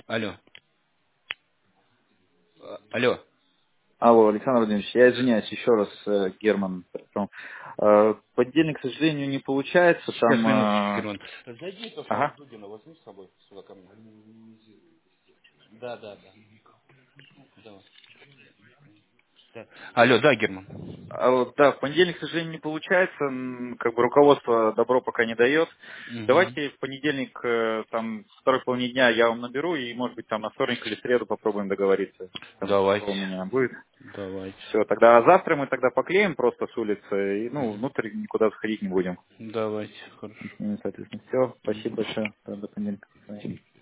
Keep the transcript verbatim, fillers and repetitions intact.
Алло. А, Алло. Алло, Александр Владимирович, я извиняюсь еще раз, э, Герман. Потом. Э, В понедельник, к сожалению, не получается. Сейчас, Там, минуточку, э, Герман. Зайди, то, что ага. Дудина возьми с собой сюда ко мне. Да, да, да. Давай. Да. Алло, да, Герман. А вот, да, в понедельник, к сожалению, не получается. М, Как бы руководство добро пока не дает. Угу. Давайте в понедельник, э, там, второй половине дня я вам наберу, и, может быть, там на вторник или среду попробуем договориться. Там, что у Давайте. меня будет. Давайте. Все, тогда а завтра мы тогда поклеим просто с улицы, и, ну, внутрь никуда заходить не будем. Давайте, хорошо. И, соответственно, все. Мгм. Спасибо большое. Да, до понедельника.